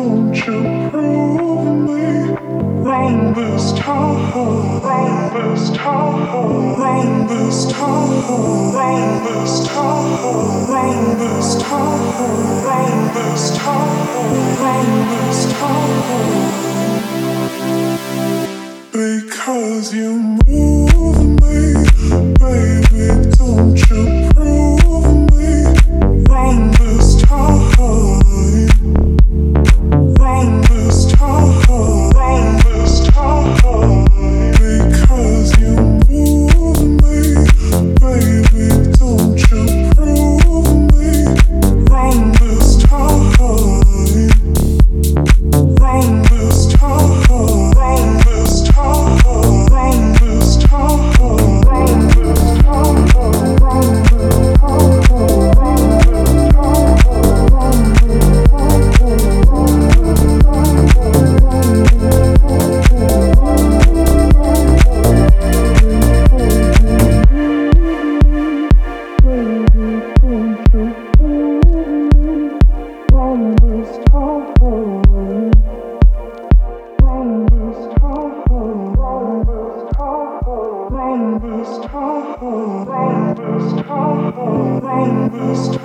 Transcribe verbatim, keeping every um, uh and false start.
don't you prove me wrong this time, wrong this time, wrong this time, wrong this time, wrong this time, wrong this time, wrong this time. Because you move me, baby, don't you prove me wrong this time, wrong this time, wrong this time. Because you move me, baby, don't you prove me wrong this time, wrong this time, wrong this time. This time, this time, this time.